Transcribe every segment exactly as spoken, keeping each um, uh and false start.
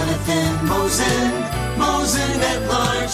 Jonathan Mosen, Mosen at Large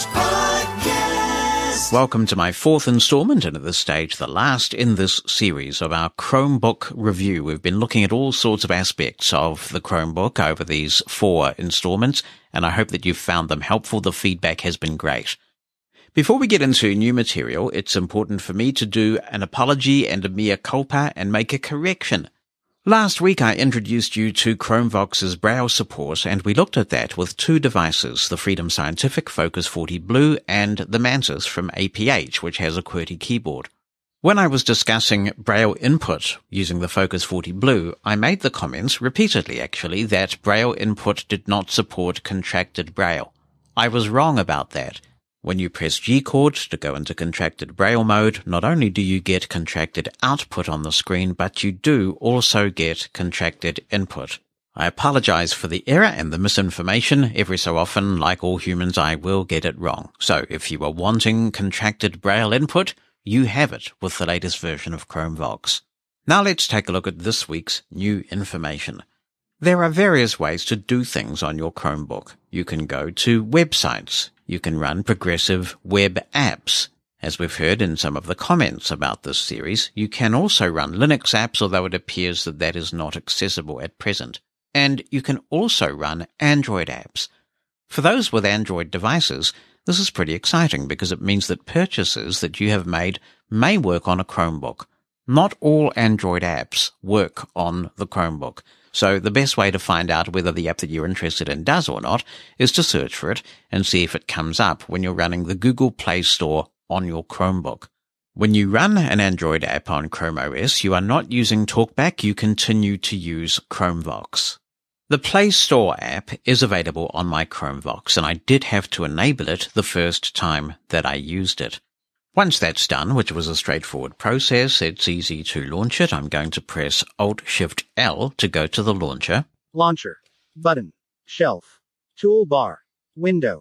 Podcast. Welcome to my fourth installment, and at this stage, the last in this series of our Chromebook review. We've been looking at all sorts of aspects of the Chromebook over these four installments, and I hope that you've found them helpful. The feedback has been great. Before we get into new material, it's important for me to do an apology and a mea culpa and make a correction. Last week I introduced you to Chromevox's Braille support, and we looked at that with two devices, the Freedom Scientific Focus forty Blue and the Mantis from A P H, which has a QWERTY keyboard. When I was discussing Braille input using the Focus forty Blue, I made the comments, repeatedly actually, that Braille input did not support contracted Braille. I was wrong about that. When you press G-chord to go into contracted Braille mode, not only do you get contracted output on the screen, but you do also get contracted input. I apologize for the error and the misinformation. Every so often, like all humans, I will get it wrong. So if you are wanting contracted Braille input, you have it with the latest version of Chromevox. Now let's take a look at this week's new information. There are various ways to do things on your Chromebook. You can go to websites. You can run progressive web apps. As we've heard in some of the comments about this series, you can also run Linux apps, although it appears that that is not accessible at present. And you can also run Android apps. For those with Android devices, this is pretty exciting because it means that purchases that you have made may work on a Chromebook. Not all Android apps work on the Chromebook. So the best way to find out whether the app that you're interested in does or not is to search for it and see if it comes up when you're running the Google Play Store on your Chromebook. When you run an Android app on Chrome O S, you are not using TalkBack, you continue to use Chromevox. The Play Store app is available on my Chromevox, and I did have to enable it the first time that I used it. Once that's done, which was a straightforward process, it's easy to launch it. I'm going to press Alt Shift L to go to the launcher. Launcher. Button. Shelf. Toolbar. Window.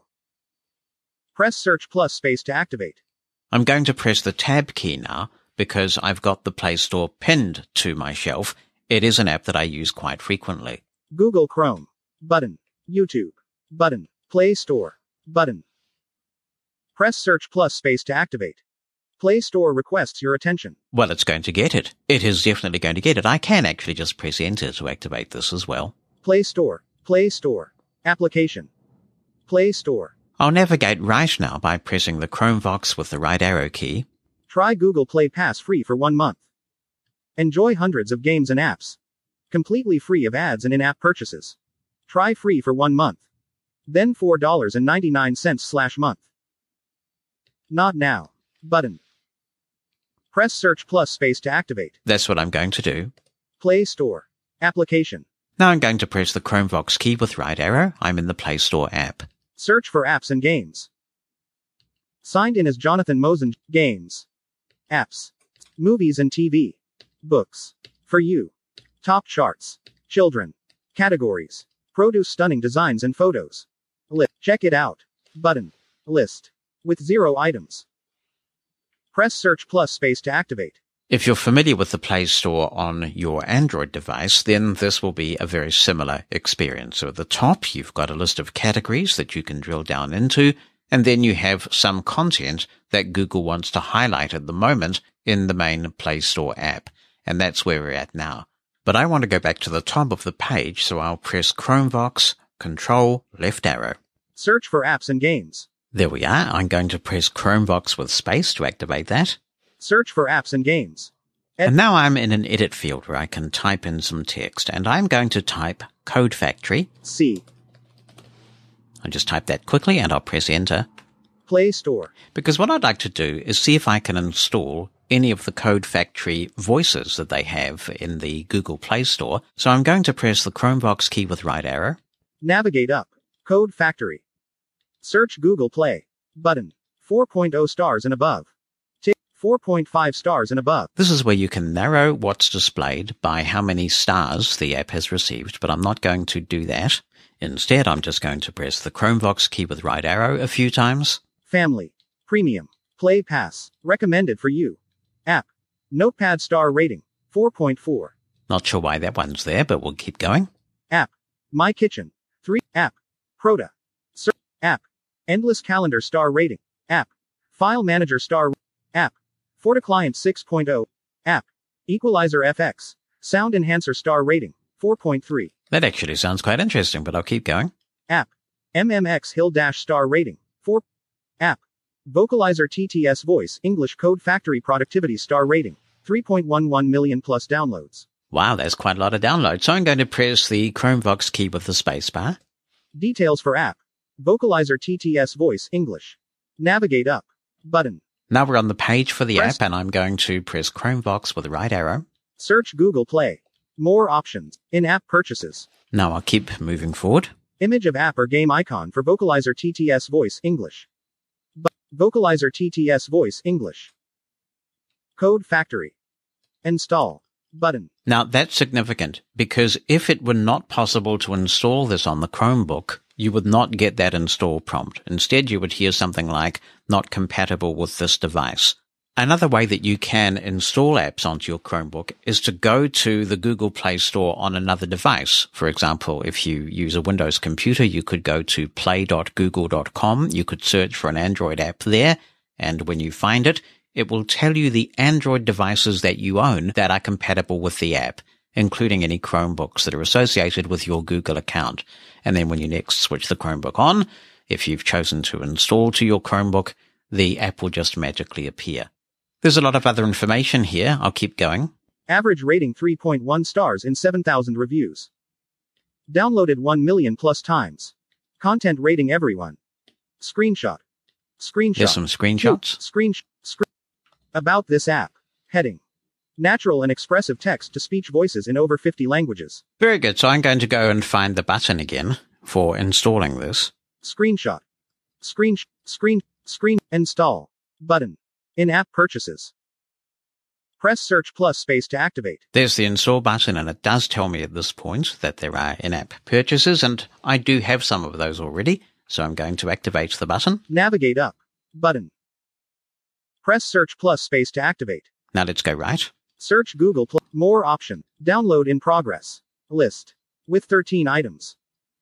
Press Search plus space to activate. I'm going to press the Tab key now because I've got the Play Store pinned to my shelf. It is an app that I use quite frequently. Google Chrome. Button. YouTube. Button. Play Store. Button. Press Search plus space to activate. Play Store requests your attention. Well, it's going to get it. It is definitely going to get it. I can actually just press Enter to activate this as well. Play Store. Play Store. Application. Play Store. I'll navigate right now by pressing the Chromevox with the right arrow key. Try Google Play Pass free for one month. Enjoy hundreds of games and apps. Completely free of ads and in-app purchases. Try free for one month. Then four dollars and ninety-nine cents slash month. Not now. Button. Press Search plus space to activate. That's what I'm going to do. Play Store. Application. Now I'm going to press the Chromevox key with right arrow. I'm in the Play Store app. Search for apps and games. Signed in as Jonathan Mosen. Games. Apps. Movies and T V. Books. For you. Top charts. Children. Categories. Produce stunning designs and photos. List. Check it out. Button. List. With zero items. Press Search plus space to activate. If you're familiar with the Play Store on your Android device, then this will be a very similar experience. So at the top, you've got a list of categories that you can drill down into, and then you have some content that Google wants to highlight at the moment in the main Play Store app. And that's where we're at now. But I want to go back to the top of the page, so I'll press Chromevox, Control, left arrow. Search for apps and games. There we are. I'm going to press Chromevox with space to activate that. Search for apps and games. Ed- and now I'm in an edit field where I can type in some text, and I'm going to type Code Factory. C. I'll just type that quickly and I'll press Enter. Play Store. Because what I'd like to do is see if I can install any of the Code Factory voices that they have in the Google Play Store. So I'm going to press the Chromevox key with right arrow. Navigate up. Code Factory. Search Google Play. Button. four point oh stars and above. Tick. four point five stars and above. This is where you can narrow what's displayed by how many stars the app has received, but I'm not going to do that. Instead, I'm just going to press the Chromevox key with right arrow a few times. Family. Premium. Play Pass. Recommended for you. App. Notepad star rating. four point four. Not sure why that one's there, but we'll keep going. App. My Kitchen. three. App. Crota. Search. App. Endless Calendar star rating. App. File Manager star. App. FortiClient six point oh. App. Equalizer F X. Sound Enhancer star rating. four point three. That actually sounds quite interesting, but I'll keep going. App. M M X Hill Dash star rating. four. App. Vocalizer T T S Voice English Code Factory Productivity star rating. three point one one million plus downloads. Wow, there's quite a lot of downloads. So I'm going to press the Chromevox key with the spacebar. Details for app. Vocalizer T T S Voice English. Navigate up. Button. Now we're on the page for the Press. app, and I'm going to press Chromevox with the right arrow. Search Google Play. More options. In-app purchases. Now I'll keep moving forward. Image of app or game icon for Vocalizer T T S Voice English. Bu- Vocalizer T T S Voice English. Code Factory. Install. Button. Now that's significant, because if it were not possible to install this on the Chromebook, you would not get that install prompt. Instead, you would hear something like, not compatible with this device. Another way that you can install apps onto your Chromebook is to go to the Google Play Store on another device. For example, if you use a Windows computer, you could go to play dot google dot com. You could search for an Android app there, and when you find it, it will tell you the Android devices that you own that are compatible with the app, including any Chromebooks that are associated with your Google account. And then when you next switch the Chromebook on, if you've chosen to install to your Chromebook, the app will just magically appear. There's a lot of other information here. I'll keep going. Average rating three point one stars in seven thousand reviews. Downloaded one million plus times. Content rating everyone. Screenshot. Screenshot. There's some screenshots. Screen. Screen. About this app. Heading. Natural and expressive text-to-speech voices in over fifty languages. Very good. So I'm going to go and find the button again for installing this. Screenshot. Screen. Screen. Screen. Install. Button. In-app purchases. Press search plus space to activate. There's the install button, and it does tell me at this point that there are in-app purchases, and I do have some of those already, so I'm going to activate the button. Navigate up. Button. Press search plus space to activate. Now let's go right. Search Google Play. More option. Download in progress. List. With thirteen items.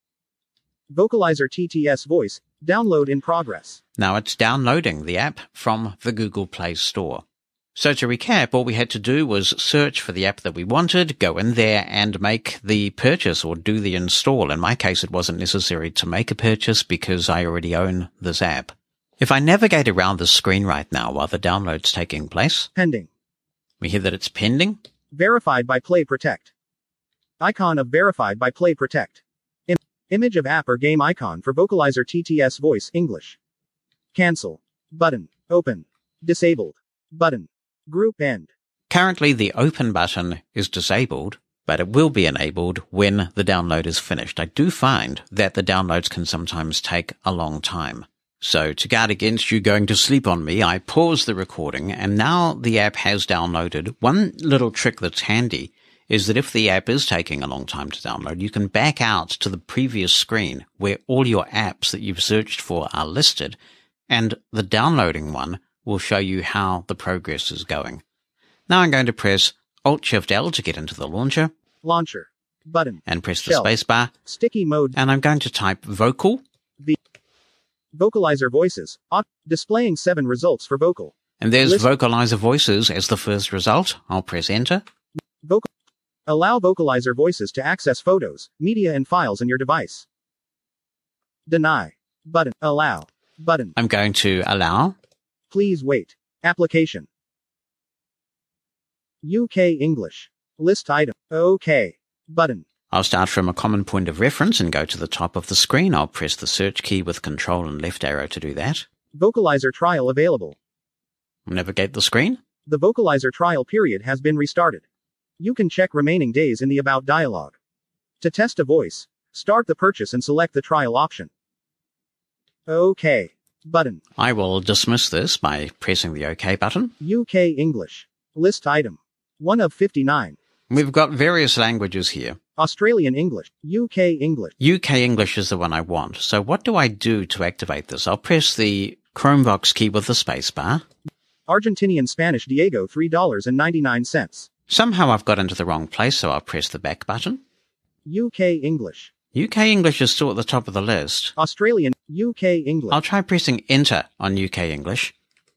Vocalizer T T S Voice. Download in progress. Now it's downloading the app from the Google Play Store. So to recap, all we had to do was search for the app that we wanted, go in there and make the purchase or do the install. In my case, it wasn't necessary to make a purchase because I already own this app. If I navigate around the screen right now while the download's taking place, Pending. we hear that it's pending. Verified by Play Protect. Icon of Verified by Play Protect. Im- image of app or game icon for Vocalizer T T S Voice English. Cancel. Button. Open. Disabled. Button. Group end. Currently, the open button is disabled, but it will be enabled when the download is finished. I do find that the downloads can sometimes take a long time. So to guard against you going to sleep on me, I pause the recording, and now the app has downloaded. One little trick that's handy is that if the app is taking a long time to download, you can back out to the previous screen where all your apps that you've searched for are listed, and the downloading one will show you how the progress is going. Now I'm going to press Alt Shift L to get into the launcher, Launcher. Button. and press the Shell. spacebar, Sticky mode. and I'm going to type vocal, V. Vocalizer voices. Aut- displaying seven results for vocal. and there's List- Vocalizer Voices as the first result. I'll press Enter. Vocal. Allow Vocalizer voices to access photos, media and files in your device. Deny. Button. Allow. Button. I'm going to allow. Please wait. Application. U K English. List item. OK. Button. I'll start from a common point of reference and go to the top of the screen. I'll press the search key with Control and left arrow to do that. Vocalizer trial available. Navigate the screen. The Vocalizer trial period has been restarted. You can check remaining days in the About dialog. To test a voice, start the purchase and select the trial option. OK. Button. I will dismiss this by pressing the OK button. U K English. List item. one of fifty-nine. We've got various languages here. Australian English. U K English. U K English is the one I want. So what do I do to activate this? I'll press the Chromevox key with the spacebar. Argentinian Spanish Diego three dollars and ninety-nine cents. Somehow I've got into the wrong place, so I'll press the back button. U K English. U K English is still at the top of the list. Australian, U K English. I'll try pressing enter on U K English.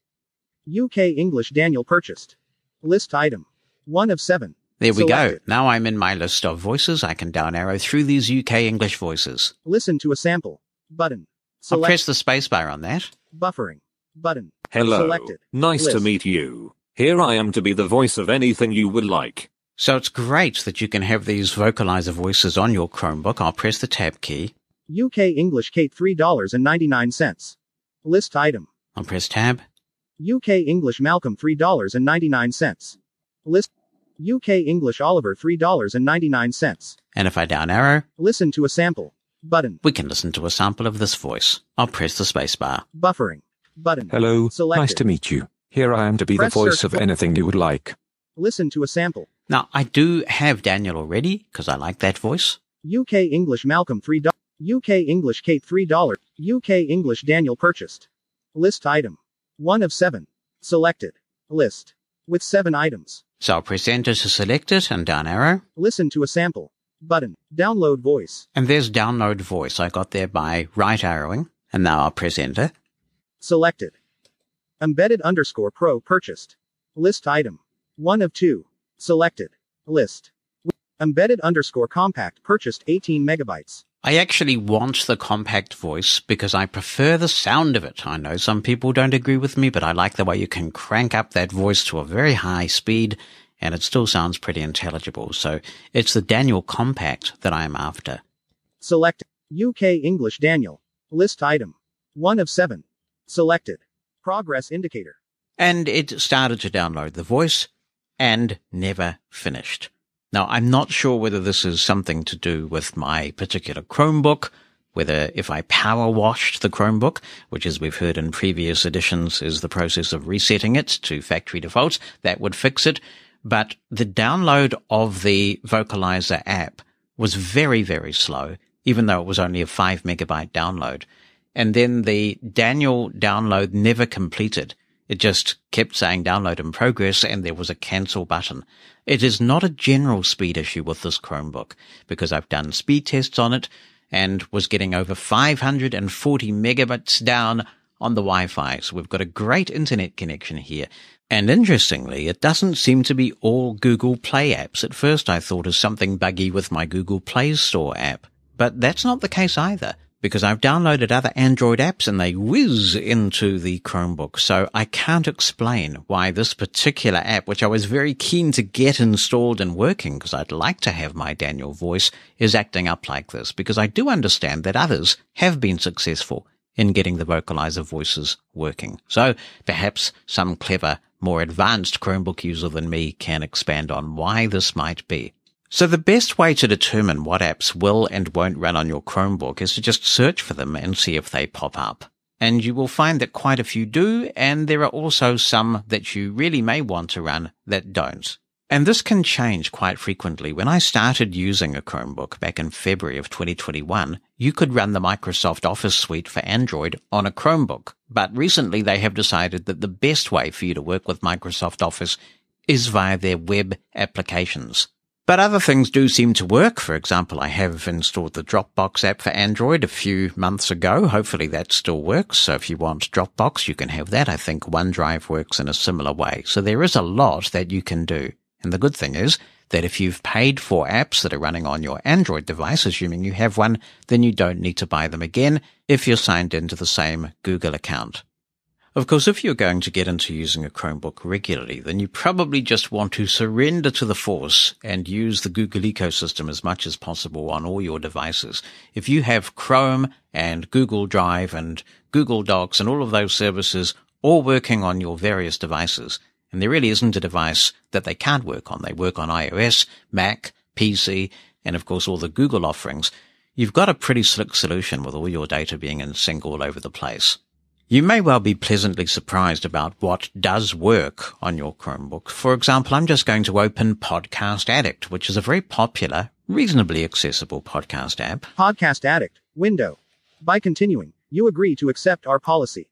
U K English Daniel purchased. List item. One of seven. There we Selected. go. Now I'm in my list of voices. I can down arrow through these U K English voices. Listen to a sample. Button. I'll Select. press the spacebar on that. Buffering. Button. Hello. Selected. Nice to List. meet you. Here I am to be the voice of anything you would like. So it's great that you can have these vocalizer voices on your Chromebook. I'll press the tab key. U K English Kate three dollars and ninety-nine cents. List item. I'll press tab. U K English Malcolm three dollars and ninety-nine cents. List. U K English Oliver three dollars and ninety-nine cents. And if I down arrow, Listen to a sample. Button. we can listen to a sample of this voice. I'll press the spacebar. Buffering. Button. Hello, Selected. nice to meet you. Here I am to be Press the voice search of for- anything you would like. Listen to a sample. Now, I do have Daniel already, because I like that voice. U K English Malcolm three dollars. U K English Kate three dollars. U K English Daniel purchased. List item. One of seven. Selected. List. With seven items. So I'll press enter to select it and down arrow. Listen to a sample. Button. Download voice. And there's download voice. I got there by right arrowing. And now I'll press enter. Selected. Embedded underscore pro purchased. List item. One of two. Selected. List. Embedded underscore compact purchased eighteen megabytes. I actually want the compact voice because I prefer the sound of it. I know some people don't agree with me, but I like the way you can crank up that voice to a very high speed and it still sounds pretty intelligible. So it's the Daniel Compact that I am after. Selected. U K English Daniel. List item. One of seven. Selected. Progress indicator. And it started to download the voice and never finished. Now, I'm not sure whether this is something to do with my particular Chromebook, whether if I power washed the Chromebook, which as we've heard in previous editions is the process of resetting it to factory defaults, that would fix it. But the download of the Vocalizer app was very, very slow, even though it was only a five megabyte download. And then the Daniel download never completed. It just kept saying download in progress and there was a cancel button. It is not a general speed issue with this Chromebook because I've done speed tests on it and was getting over five hundred forty megabits down on the Wi-Fi. So we've got a great internet connection here. And interestingly, it doesn't seem to be all Google Play apps. At first I thought it was something buggy with my Google Play Store app, but that's not the case either. Because I've downloaded other Android apps and they whiz into the Chromebook. So I can't explain why this particular app, which I was very keen to get installed and working because I'd like to have my Daniel voice, is acting up like this. Because I do understand that others have been successful in getting the vocalizer voices working. So perhaps some clever, more advanced Chromebook user than me can expand on why this might be. So the best way to determine what apps will and won't run on your Chromebook is to just search for them and see if they pop up. And you will find that quite a few do, and there are also some that you really may want to run that don't. And this can change quite frequently. When I started using a Chromebook back in February of twenty twenty-one, you could run the Microsoft Office suite for Android on a Chromebook. But recently they have decided that the best way for you to work with Microsoft Office is via their web applications. But other things do seem to work. For example, I have installed the Dropbox app for Android a few months ago. Hopefully that still works. So if you want Dropbox, you can have that. I think OneDrive works in a similar way. So there is a lot that you can do. And the good thing is that if you've paid for apps that are running on your Android device, assuming you have one, then you don't need to buy them again if you're signed into the same Google account. Of course, if you're going to get into using a Chromebook regularly, then you probably just want to surrender to the force and use the Google ecosystem as much as possible on all your devices. If you have Chrome and Google Drive and Google Docs and all of those services all working on your various devices, and there really isn't a device that they can't work on. They work on iOS, Mac, P C, and of course all the Google offerings. You've got a pretty slick solution with all your data being in sync all over the place. You may well be pleasantly surprised about what does work on your Chromebook. For example, I'm just going to open Podcast Addict, which is a very popular, reasonably accessible podcast app. Podcast Addict. Window. By continuing, you agree to accept our policy.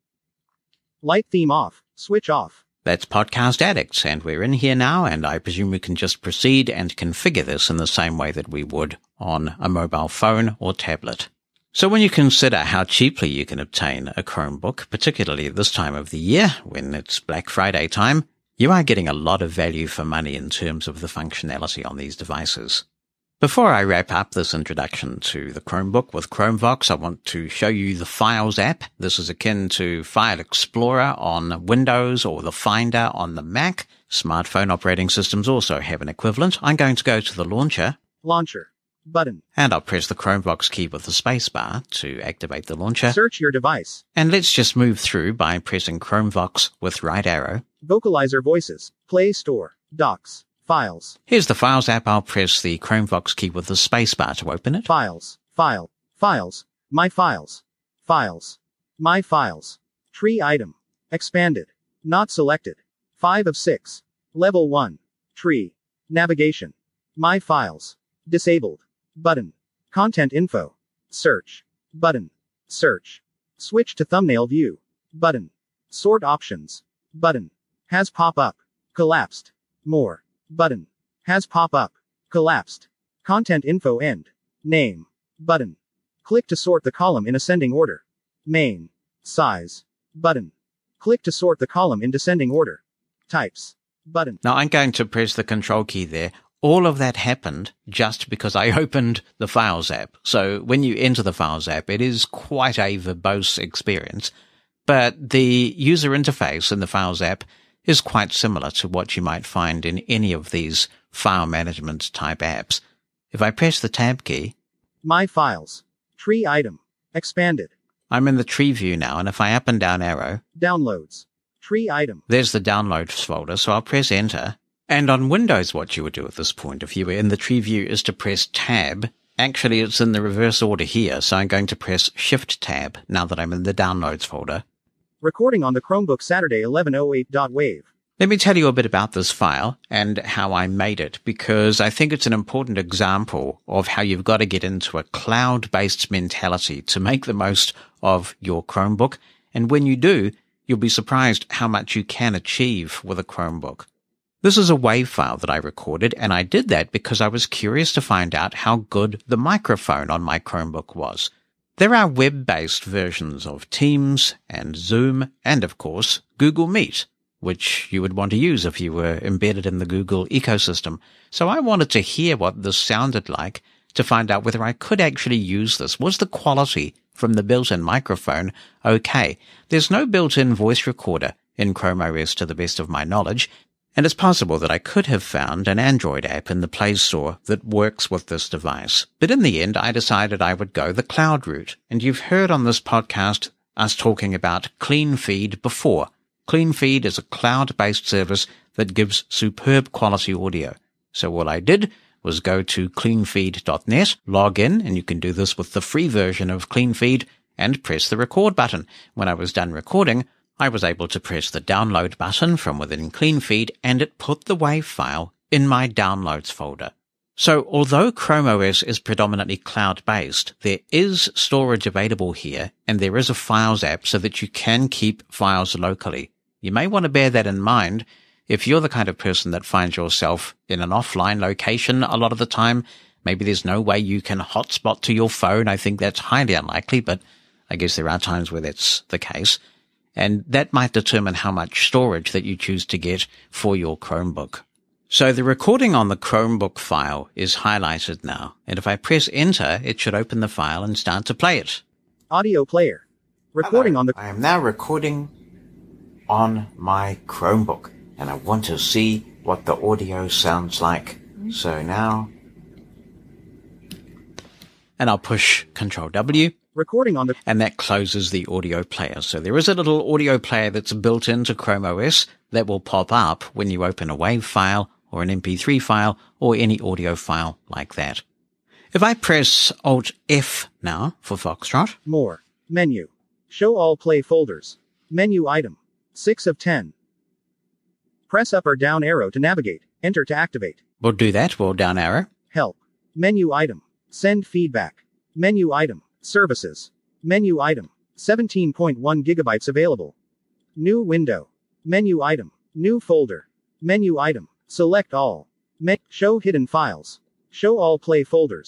Light theme off. Switch off. That's Podcast Addict, and we're in here now, and I presume we can just proceed and configure this in the same way that we would on a mobile phone or tablet. So when you consider how cheaply you can obtain a Chromebook, particularly at this time of the year when it's Black Friday time, you are getting a lot of value for money in terms of the functionality on these devices. Before I wrap up this introduction to the Chromebook with ChromeVox, I want to show you the Files app. This is akin to File Explorer on Windows or the Finder on the Mac. Smartphone operating systems also have an equivalent. I'm going to go to the launcher. Launcher. Button. And I'll press the ChromeVox key with the spacebar to activate the launcher. Search your device. And let's just move through by pressing ChromeVox with right arrow. Vocalizer Voices. Play Store. Docs. Files. Here's the Files app. I'll press the ChromeVox key with the spacebar to open it. Files. File. Files. My Files. Files. My Files. Tree item. Expanded. Not selected. five of six. Level one. Tree. Navigation. My Files. Disabled. Button. Content info. Search. Button. Search. Switch to thumbnail view. Button. Sort options. Button. Has pop-up. Collapsed. More. Button. Has pop-up. Collapsed. Content info end. Name. Button. Click to sort the column in ascending order. Main. Size. Button. Click to sort the column in descending order. Types. Button. Now I'm going to press the control key there. All of that happened just because I opened the Files app. So when you enter the Files app, it is quite a verbose experience. But the user interface in the Files app is quite similar to what you might find in any of these file management type apps. If I press the tab key, My Files. Tree item. Expanded. I'm in the tree view now, and if I up and down arrow, Downloads. Tree item. there's the downloads folder, so I'll press enter. And on Windows, what you would do at this point, if you were in the tree view, is to press tab. Actually, it's in the reverse order here, so I'm going to press shift tab now that I'm in the downloads folder. Recording on the Chromebook Saturday eleven oh eight. Wave. Let me tell you a bit about this file and how I made it, because I think it's an important example of how you've got to get into a cloud-based mentality to make the most of your Chromebook. And when you do, you'll be surprised how much you can achieve with a Chromebook. This is a WAV file that I recorded, and I did that because I was curious to find out how good the microphone on my Chromebook was. There are web-based versions of Teams and Zoom and, of course, Google Meet, which you would want to use if you were embedded in the Google ecosystem. So I wanted to hear what this sounded like to find out whether I could actually use this. Was the quality from the built-in microphone okay? There's no built-in voice recorder in Chrome O S to the best of my knowledge, and it's possible that I could have found an Android app in the Play Store that works with this device. But in the end, I decided I would go the cloud route. And you've heard on this podcast us talking about CleanFeed before. CleanFeed is a cloud-based service that gives superb quality audio. So all I did was go to cleanfeed dot net, log in, and you can do this with the free version of CleanFeed, and press the record button. When I was done recording, I was able to press the download button from within CleanFeed, and it put the WAV file in my downloads folder. So although Chrome O S is predominantly cloud-based, there is storage available here, and there is a Files app so that you can keep files locally. You may want to bear that in mind if you're the kind of person that finds yourself in an offline location a lot of the time. Maybe there's no way you can hotspot to your phone. I think that's highly unlikely, but I guess there are times where that's the case. And that might determine how much storage that you choose to get for your Chromebook. So the recording on the Chromebook file is highlighted now, and if I press enter, it should open the file and start to play it. Audio player. Recording Hello. on the I am now recording on my Chromebook, and I want to see what the audio sounds like. So now, and I'll push Control W. recording on the And that closes the audio player. So there is a little audio player that's built into Chrome O S that will pop up when you open a WAV file or an M P three file or any audio file like that. If I press Alt F now for Foxtrot, more menu. Show all play folders. Menu item. six of ten. Press up or down arrow to navigate. Enter to activate. we'll do that. We'll down arrow. Help. Menu item. Send feedback. Menu item. Services. Menu item. seventeen point one gigabytes available. New window. Menu item. New folder. Menu item. Select all. Me- show hidden files. Show all play folders.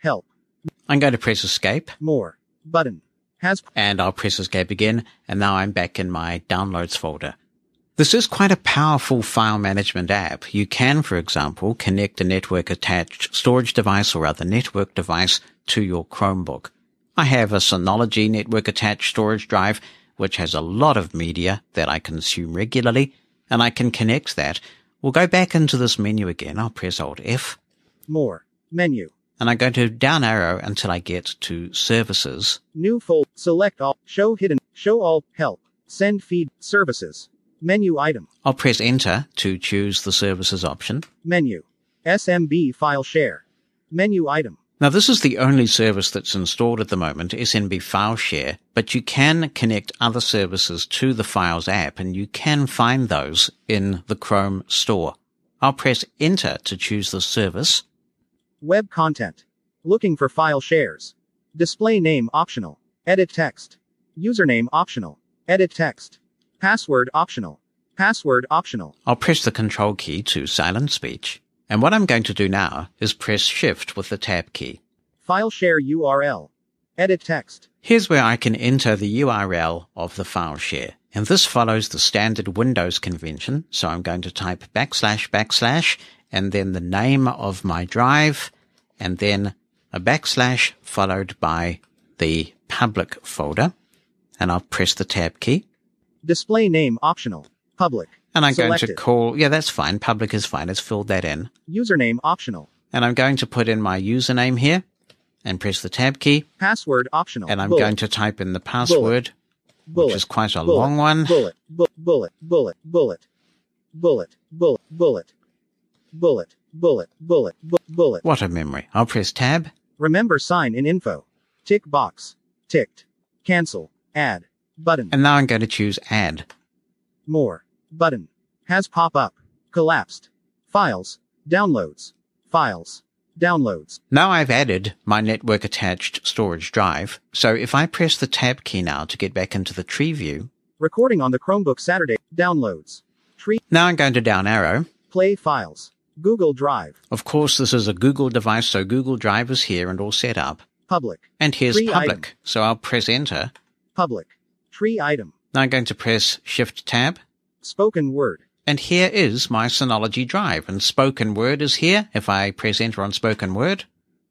help, I'm going to press escape, more, button, has, and I'll press escape again, and now I'm back in my downloads folder. This is quite a powerful file management app. You can, for example, connect a network-attached storage device or other network device to your Chromebook. I have a Synology network-attached storage drive, which has a lot of media that I consume regularly, and I can connect that. We'll go back into this menu again. I'll press Alt F. more, menu, And I go to down arrow until I get to services. new fold, select all, show hidden, show all, help, send feed, services, menu item, I'll press enter to choose the services option. menu, S M B file share, menu item, Now this is the only service that's installed at the moment, S M B File Share, but you can connect other services to the Files app and you can find those in the Chrome store. I'll press enter to choose the service. web content, looking for file shares, display name optional, edit text, username optional, edit text, password optional, password optional, I'll press the control key to silent speech. And what I'm going to do now is press shift with the tab key. file share U R L, edit text, Here's where I can enter the U R L of the file share. And this follows the standard Windows convention. So I'm going to type backslash backslash and then the name of my drive and then a backslash followed by the public folder. And I'll press the tab key. display name optional, public, And I'm selected, going to call, yeah, that's fine. Public is fine. It's filled that in. username optional, And I'm going to put in my username here and press the tab key. password optional, And I'm bullet, going to type in the password, bullet, which is quite a bullet, long one. bullet, bu- bullet, bullet, bullet, bullet, bullet, bullet, bullet, bullet, bullet, bu- bullet. What a memory. I'll press tab. Remember sign in info. Tick box. Ticked. Cancel. Add. Button. And now I'm going to choose add. More. Button. Has pop up. Collapsed. Files. Downloads. Files. Downloads. Now I've added my network attached storage drive. So if I press the tab key now to get back into the tree view, Recording on the Chromebook Saturday. Downloads. Tree. now I'm going to down arrow. Play files. Google Drive. Of course, this is a Google device, so Google Drive is here and all set up. Public. And here's Tree public. item. So I'll press enter. Public. Tree item. Now I'm going to press shift tab. Spoken word. And here is my Synology drive. And spoken word is here. If I press enter on spoken word,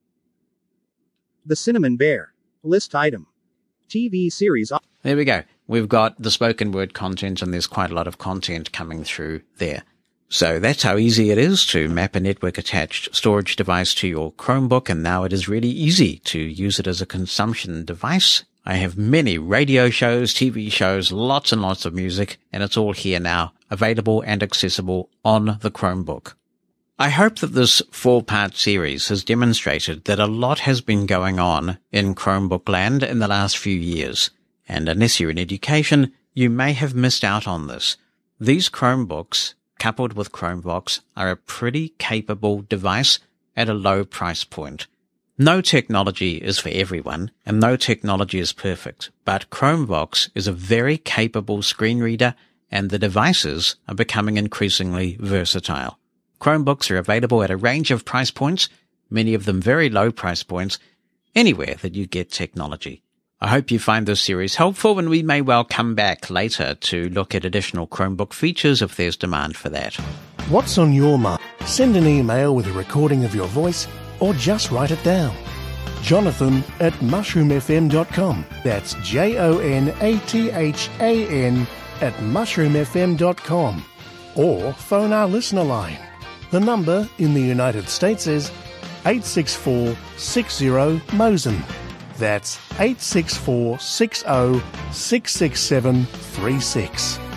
The Cinnamon Bear. List item. T V series. op- there we go. We've got the spoken word content and there's quite a lot of content coming through there. So that's how easy it is to map a network attached storage device to your Chromebook. And now it is really easy to use it as a consumption device. I have many radio shows, T V shows, lots and lots of music, and it's all here now, available and accessible on the Chromebook. I hope that this four-part series has demonstrated that a lot has been going on in Chromebook land in the last few years. And unless you're in education, you may have missed out on this. These Chromebooks, coupled with Chromebox, are a pretty capable device at a low price point. No technology is for everyone, and no technology is perfect, but Chromebox is a very capable screen reader, and the devices are becoming increasingly versatile. Chromebooks are available at a range of price points, many of them very low price points, anywhere that you get technology. I hope you find this series helpful, and we may well come back later to look at additional Chromebook features if there's demand for that. What's on your mind? Send an email with a recording of your voice or just write it down. Jonathan at mushroom f m dot com. That's J O N A T H A N at mushroom f m dot com. Or phone our listener line. The number in the United States is eight six four six zero Mosen. That's eight six four six zero six six seven three six.